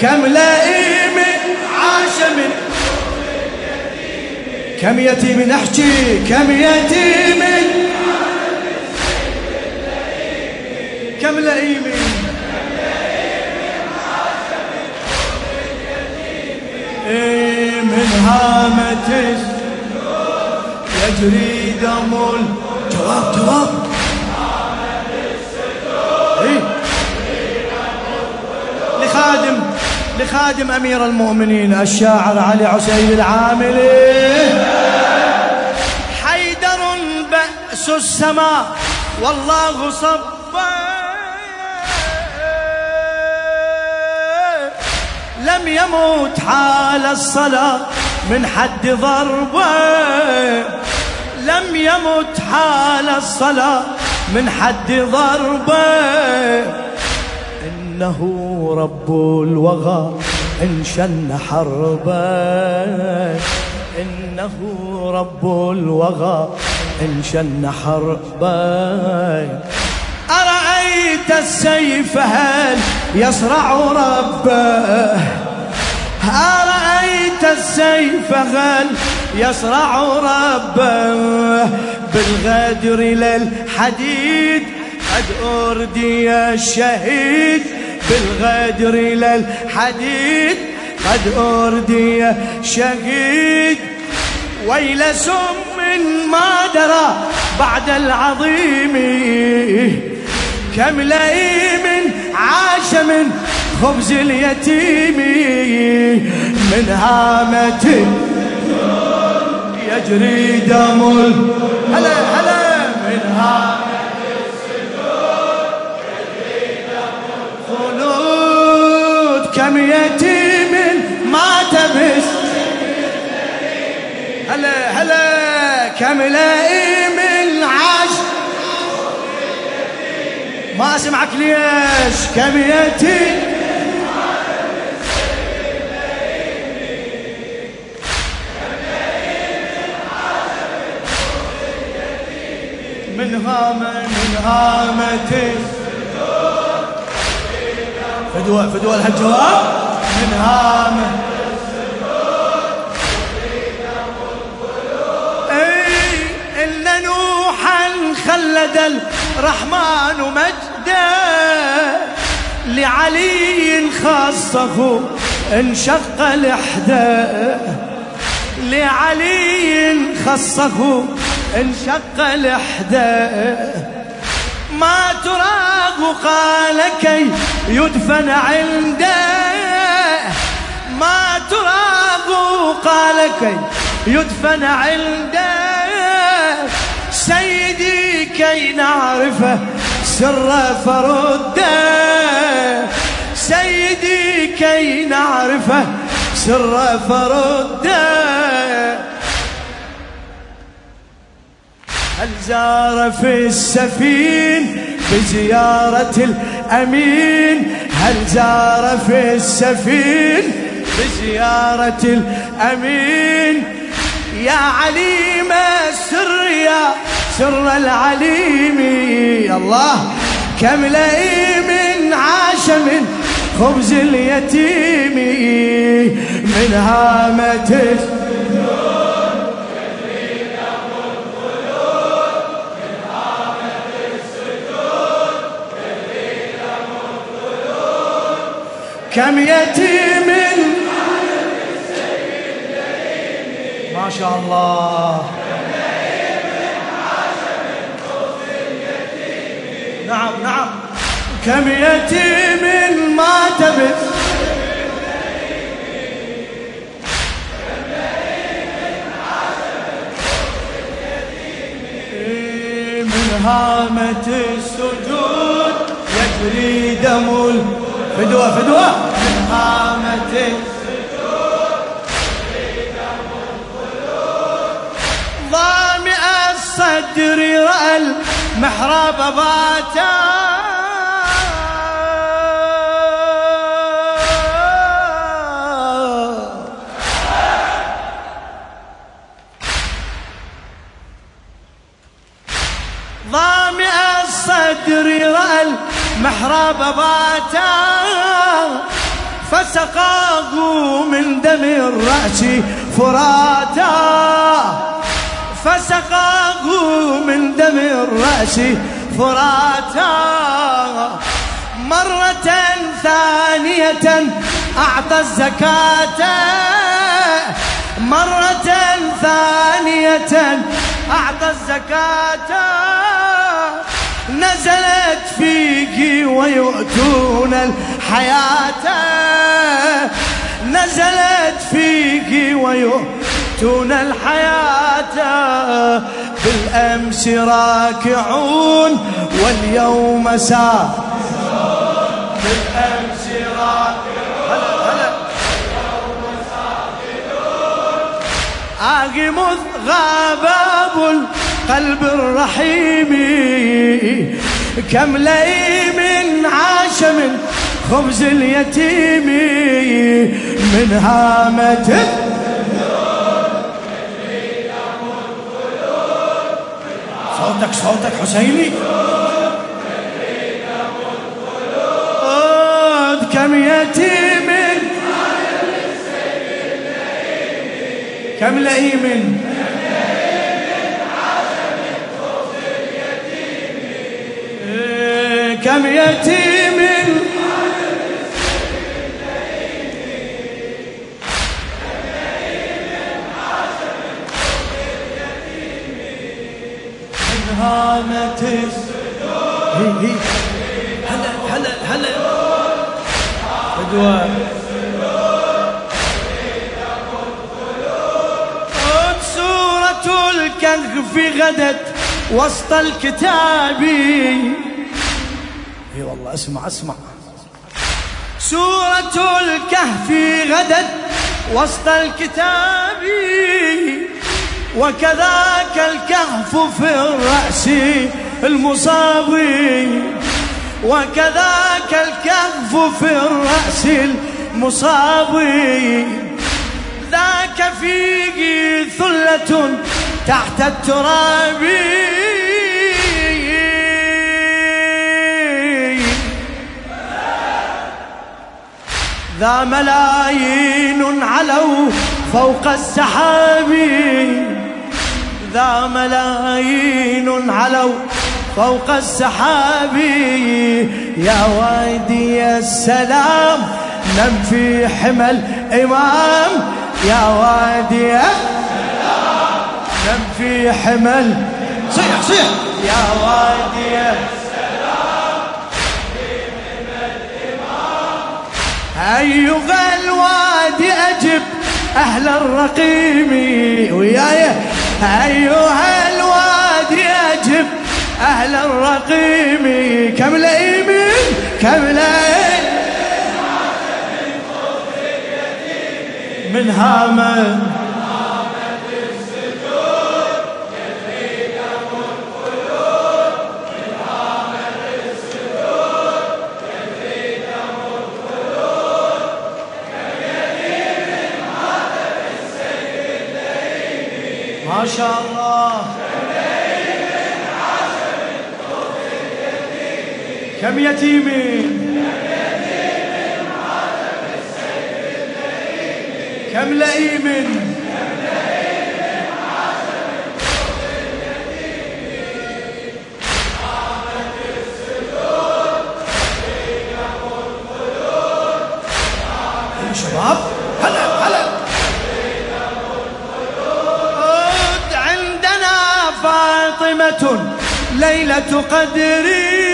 كم لئيم عاش من كم يتيم نحكي كم يتيم كم لئيم من هامة يجري دم جواب لخادم أمير المؤمنين الشاعر علي عسيل العاملي. حيدر بأس السماء والله صب لم يموت حال الصلاة من حد ضربه لم يمت حال الصلاة من حد ضربه إنه رب الوغى إن شن حربه إنه رب الوغى إن شن حربه. أرأيت السيف هل يصرع ربه أرأيت السيف هل يصرع ربه بالغدر للحديد قد أردي الشهيد بالغدر للحديد قد أردي شهيد. ويل سم ما درى بعد العظيم كم لئيم عاش من خبز اليتيم من هامة يجري دم هلا هلا من هامة السجود يجري دم خلود كم يتيم مات بس هلا هلا كم لئيم عاش ما اسمعك ليش كم يتيم من هامة فدوى الهالجواب من هامة اي إن نوحا خلد الرحمن مجده لعلي خاصه انشق لحده لعلي خصه انشق لحده ما تراه قال كي يدفن عنده ما تراه قال كي يدفن عنده سيدي كي نعرفه سر فرده سيدي كي نعرفه سر فرده. هل زار في السفين بزيارة الأمين هل زار في السفين بزيارة الأمين يا عليم السر يا سر العليم الله كم لئيم عاش من خبز اليتيم من هامة كم يتيم ما شاء الله نعم نعم كم يتيم مات بس من هامة السجود يجري دم فدوة من هامة السجود يجري دم الخلود ظامئ الصدر رأى المحراب باتا ظامئ الصدر رأى المحراب باتا فسقاه من دم الرأس فراتا، فسقاه من دم الرأس فراتا. مرة ثانية أعطى الزكاة، مرة ثانية أعطى الزكاة. نزلت فيك ويؤتون الحياة، نزلت فيك ويؤتون الحياة. بالأمس راكعون واليوم ساجدون، بالأمس راكعون واليوم ساجدون. مذ غاب أبو القلب الرحيم، كم لئيم عاش من خبز اليتيم. من هامة صوتك صوتك حسيني. كم يتيم كم لئيم كم يتيم من هامة السجود. هلا هلا هلا أدوار سورة الكهف غدت وسط الكتاب. اي والله اسمع اسمع. سورة الكهف غدت وسط الكتاب، وكذاك الكهف في الرأس المصاب، وكذاك الكهف في الرأس المصاب. ذاك فيه ثلة تحت التراب، ذا ملايين علوا فوق السحاب، ذا ملايين علوا فوق السحاب. يا وادي السلام نم في حمى الإمام، يا وادي السلام نم في حمى. صيح صيح. يا وادي السلام في حمى الإمام. أيها الوادي أجب أهل الرقيم وياي، أيها الوادي أجب أهل الرقيم. كم لئيم كم لئيم من هامة السجود يجري دم القلوب، من هامة السجود يجري دم القلوب. كم يتيم مات بالسيف اللئيم. ما شاء الله. كم يتيم عاش بالسيف اللئيم. كم لئيم عاش بالخبز اليتيم. قامت السجود تفريقهم القلوب. يا شباب هلا هلا. عندنا فاطمة ليلة قدري،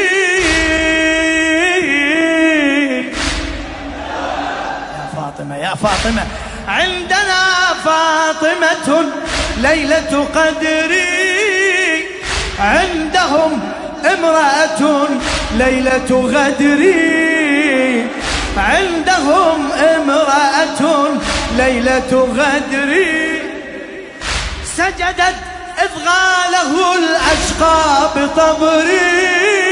يا فاطمة عندنا فاطمة ليلة قدري، عندهم امرأة ليلة غدري، عندهم امرأة ليلة غدري. سجدت إذ غاله الأشقى بطبري،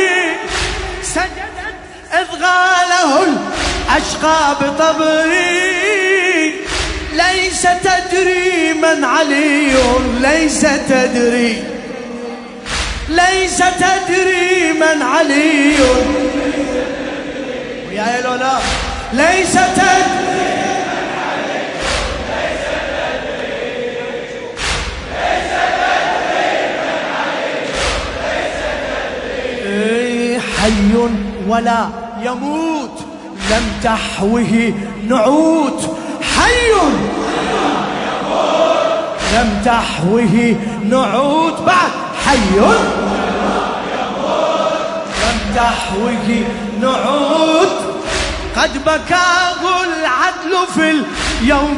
سجدت إذ غاله الأشقى بطبري. ليس تدري من علي، ليس تدري، ليس تدري من علي. ويا لولا ليس تدري حي ولا يموت لم تحوه نعوت حي لم تحوه نعوت بعد حي لم تحوه نعوت قد بكاه العدل في اليوم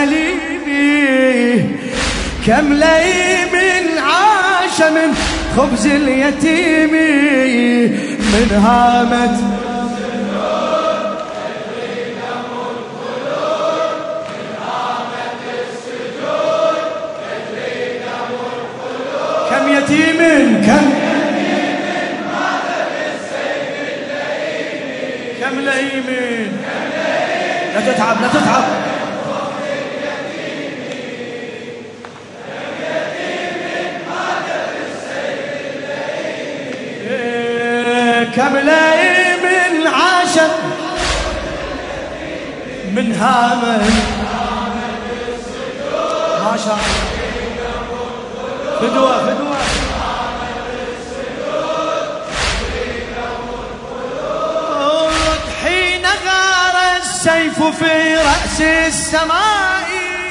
الأليم كم لئيم عاش من خبز اليتيم من هامت كم يتيم كم كم لئيم لا تتعب لا تتعب كم لئيم عاش من هامة ما شاء الله فدوة فدوة حين غار السيف في رأس السماء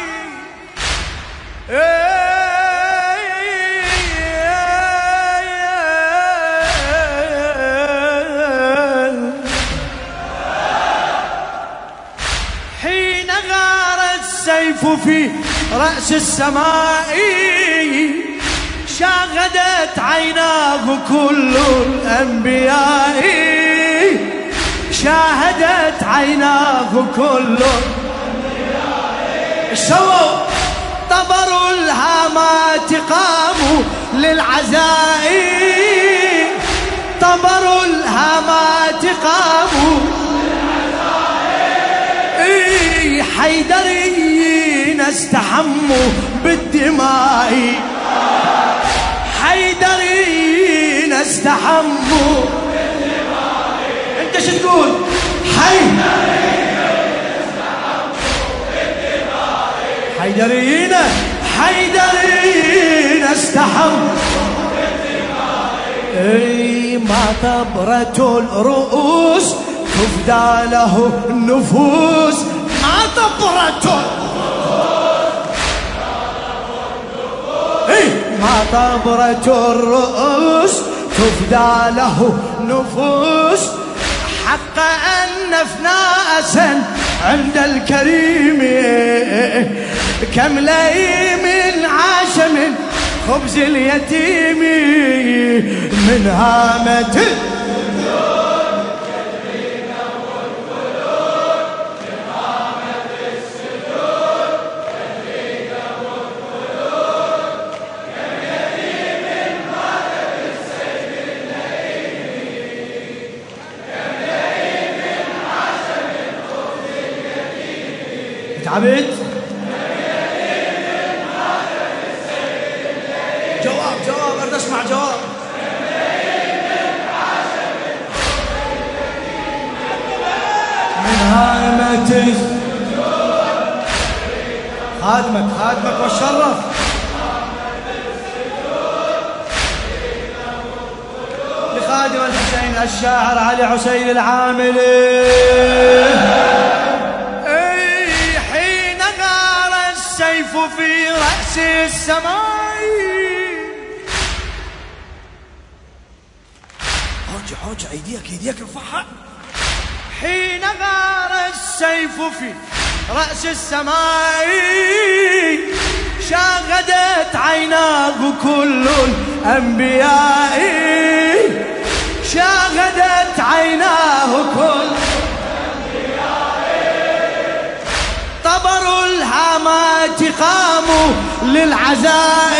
السيف في رأس السماء شاهدت عيناه كل الأنبياء شاهدت عيناه كل الأنبياء سووا طبروا الهامات قاموا للعزاء طبروا الهامات قاموا حيدريين استحموا بالدماء حيدريين استحموا بالدماء انت شو تقول حيدريين حيدريين استحموا بالدماء ما طبرة الرؤوس تفدى له النفوس ما طبرة ما طبرة الرؤوس تفدى له نفوس حق أن نفناء عند الكريم كم لئيم عاش من خبز اليتيم من هامة تعبت جواب جواب أريد أسمع جواب من هامة خادمك خادمك والشرف لخادم الحسين الشاعر علي عسيل العاملي السيف في رأس السماء حوجة ايديك ارفعها حين غار السيف في رأس السماء شاهدت عيناه كل الأنبياء شاهدت عيناه كل طبروا الهامات قاموا للعزاء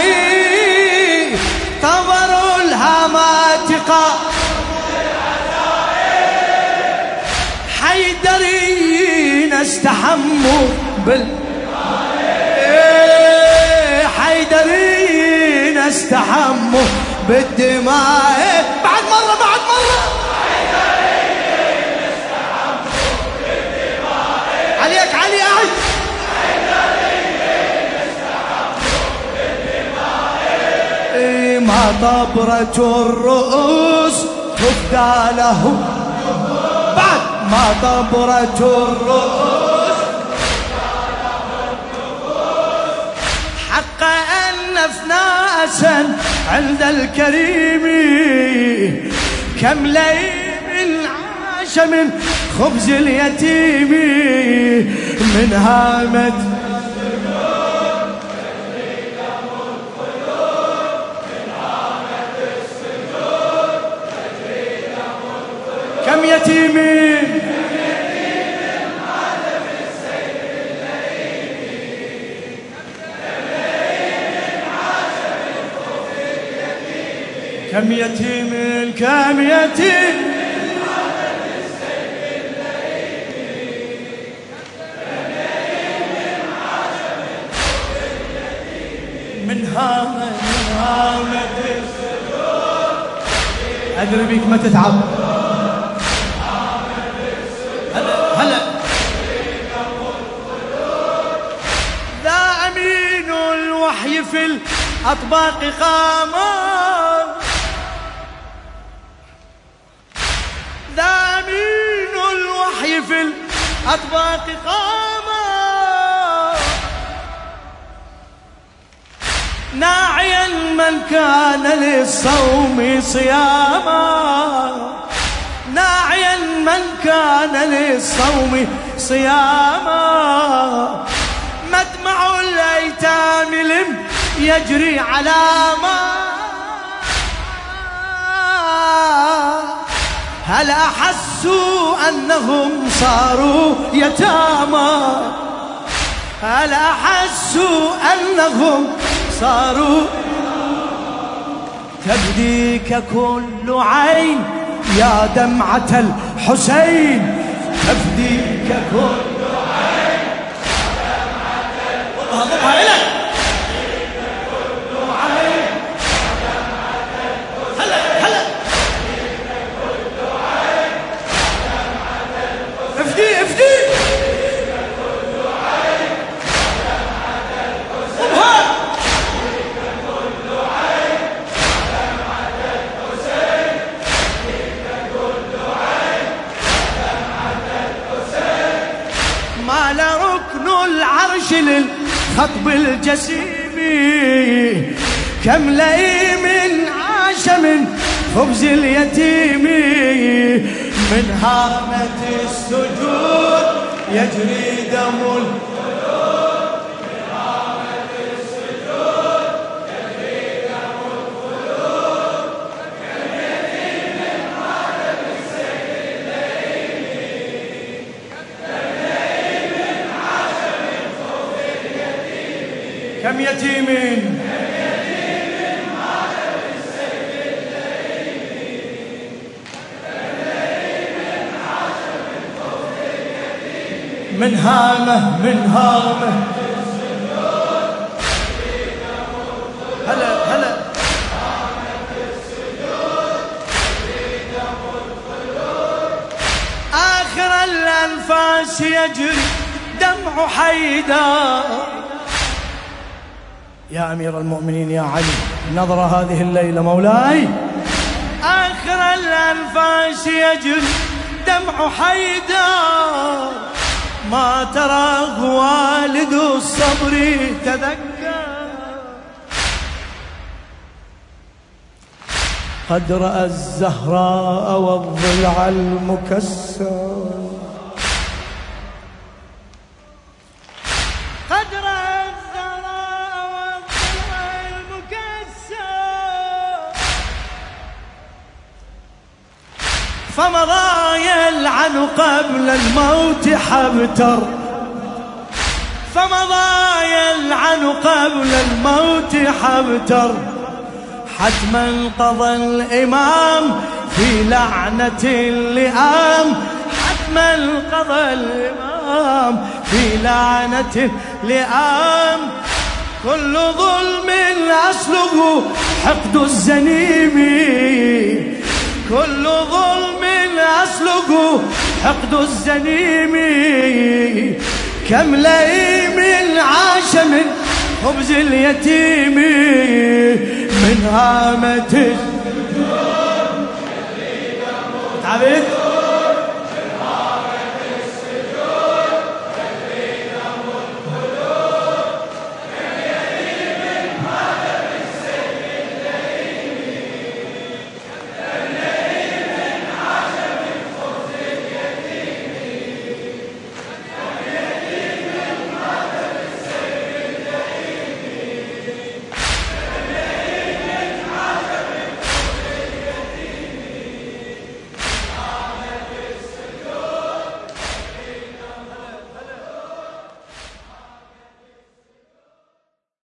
طبروا الهامات قاموا للعزاء حيدريين استحموا حيدريين استحموا بالدماء بعد مرة طبرة الرؤوس تفدى له، بعد ما طبرة الرؤوس حق أن نفناسا عند الكريم، كم ليل عاش من خبز اليتيم، من هامت كم يتيم كم يتيم كم يتيم من هامت السجود، أدري بيك ما تتعب. هلا ذا أمين الوحي في الأطباق قامر، ذا أمين الوحي في الأطباق قامر، ناعيا من كان للصوم صياما، ناعيا من كان للصوم صياما، مدمع الأيتام لم يجري على ما، هل أحسوا أنهم صاروا يتامى، هل أحسوا أنهم صاروا، تبديك كل عين يا دمعة الحسين، تفديك كل عين يا دمعة الحسين، تفديك كل عين يا دمعة الحسين، هلا هلا تفديك كل عين يا دمعة الحسين، افدي افدي كل عين يا دمعة الحسين، مال ركن العرش للخطب الجسيم، كم لئيم عاش من خبز اليتيم، من هامة السجود يجري دم الخلود، من هامة السجود يجري دم الخلود، كم يتيم عاد بالسيف اللئيم، كم يتيم مات بالسيف اللئيم، عاش من خوف اليتيم، من هامه هلا هلا آخر الأنفاس يجري دمع حيدر، يا أمير المؤمنين يا علي، نظر هذه الليلة مولاي، آخر الأنفاس يجري دمع حيدر، ما تراه والد الصبر تذكر، قد رأى الزهراء والضلع المكسر، قد رأى الزهراء والضلع المكسر، فمضى يلعن قبل الموت حبتر، فمضى يلعن قبل الموت حبتر، حتما قضى الإمام في لعنة اللئام، حتما قضى الإمام في لعنة اللئام، كل ظلم أصله حقد الزنيم، كل ظلم أصله حقد الزنيم، كم لئيم عاش من خبز اليتيم، من هامة تعبت